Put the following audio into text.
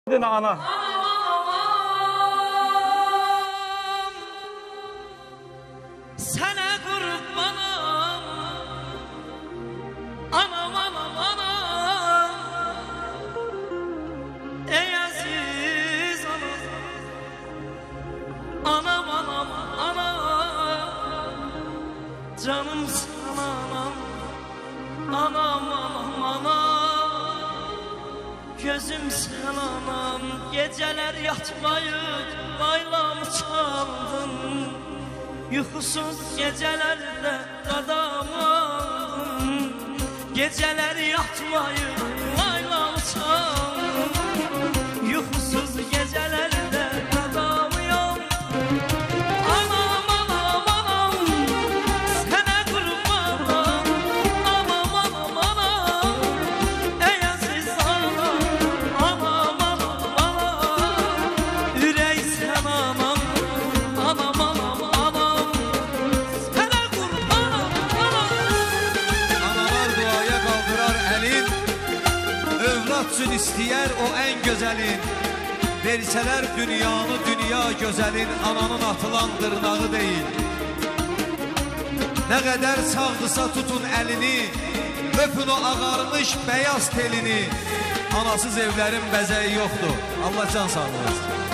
Ana. Sana kurbanım, anam anam anam, ey aziz anam, anam anam anam, canım sana anam, anam anam anam, gözüm sana anam, geceler yatmayıp baylamı çaldın. Yuxusuz gecelerde qadam aldım, geceler yatmayıp laylam çaldım. Yuxusuz gecelerde qadam aldım. Anam anam anam, sənə qurbanam. Anam anam anam, ey aziz anam. Anam anam anam, ürək sən anam. Anam anam anam, sənə qurbanam anam. Analar duaya kaldırar elin, övlad üçün istəyər o en güzelin. Verseler dünyanı dünya güzelin, ananın atılan dırnağı değil. Ne kadar sağdısa tutun elini, öpün o ağarmış beyaz telini. Anasız evlerin bezeyi yoktu. Allah can sağlığı versin.